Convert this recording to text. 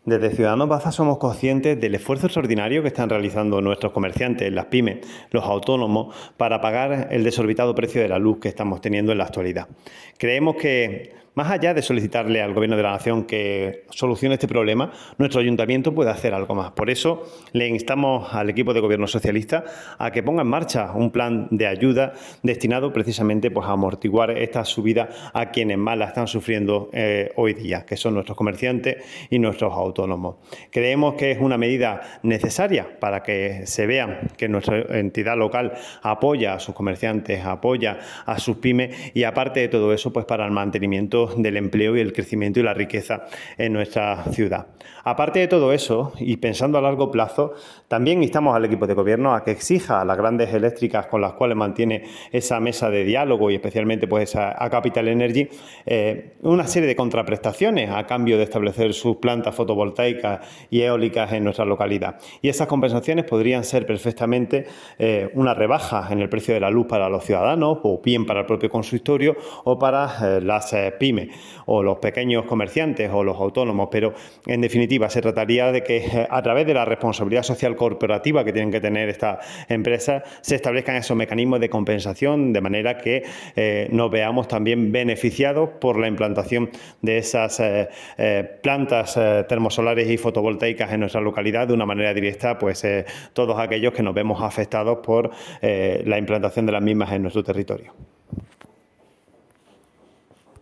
Desde Ciudadanos Baza somos conscientes del esfuerzo extraordinario que están realizando nuestros comerciantes, las pymes, los autónomos, para pagar el desorbitado precio de la luz que estamos teniendo en la actualidad. Creemos que, más allá de solicitarle al Gobierno de la Nación que solucione este problema, nuestro ayuntamiento puede hacer algo más. Por eso le instamos al equipo de Gobierno socialista a que ponga en marcha un plan de ayuda destinado precisamente a amortiguar esta subida a quienes más la están sufriendo hoy día, que son nuestros comerciantes y nuestros autónomos. Creemos que es una medida necesaria para que se vea que nuestra entidad local apoya a sus comerciantes, apoya a sus pymes y aparte de todo eso, pues para el mantenimiento del empleo y el crecimiento y la riqueza en nuestra ciudad. Aparte de todo eso, y pensando a largo plazo, también instamos al equipo de gobierno a que exija a las grandes eléctricas con las cuales mantiene esa mesa de diálogo y especialmente pues a Capital Energy una serie de contraprestaciones a cambio de establecer sus plantas fotovoltaicas y eólicas en nuestra localidad. Y esas compensaciones podrían ser perfectamente una rebaja en el precio de la luz para los ciudadanos o bien para el propio consistorio o para las pymes o los pequeños comerciantes o los autónomos, pero en definitiva se trataría de que a través de la responsabilidad social corporativa que tienen que tener estas empresas se establezcan esos mecanismos de compensación de manera que nos veamos también beneficiados por la implantación de esas plantas termosolares y fotovoltaicas en nuestra localidad de una manera directa, pues todos aquellos que nos vemos afectados por la implantación de las mismas en nuestro territorio.